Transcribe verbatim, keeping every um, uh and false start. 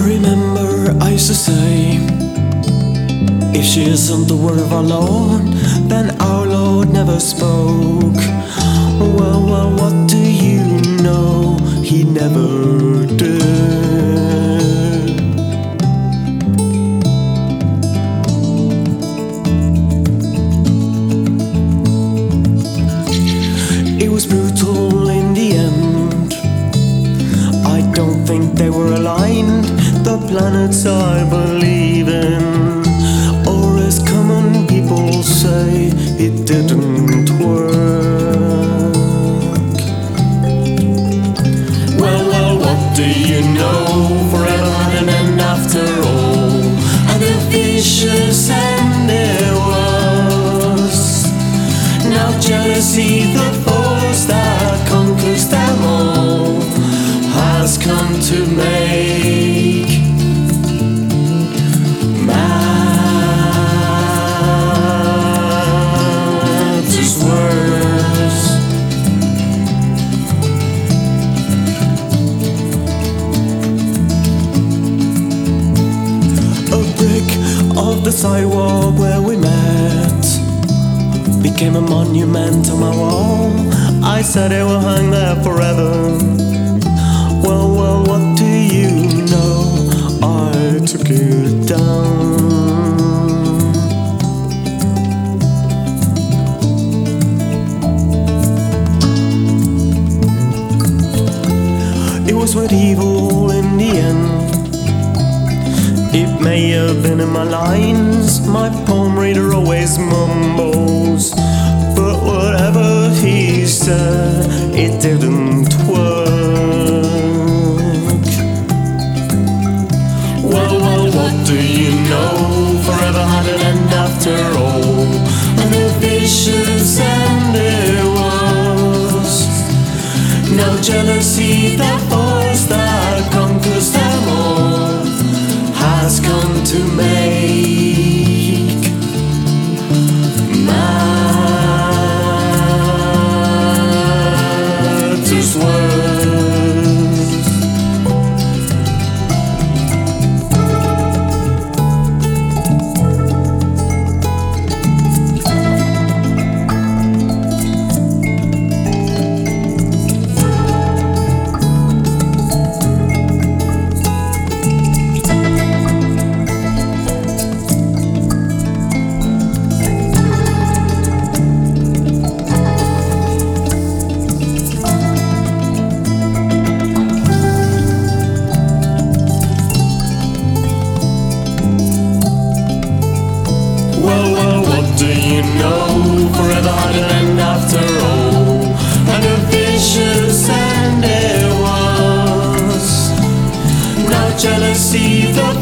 remember I used to say, if she isn't the word of our Lord, then our Lord never spoke. Well, well, what do you know? He never did. It was brutal in the end. I don't think they were aligned, the planets I believe in. Or as common people say, it didn't work. Well, well, what do you know? Forever had an end after all, and a vicious end it was. Now jealousy, the force that conquers them all, has come to make matters worse. A brick of the sidewalk where we met became a monument on my wall. I said it will hang there forever. Well, well, what do you know? I took it down. It was medieval in the end. It may have been in my lines, my palm reader always mumbles, but whatever he said, it didn't work. Well, well, what do you know? Forever had an end after all, and a vicious end it was. Now jealousy, the force that conquers them all, has come to make matters worse. Well, well, what do you know? Forever had an end after all, and a vicious end it was. Now jealousy, the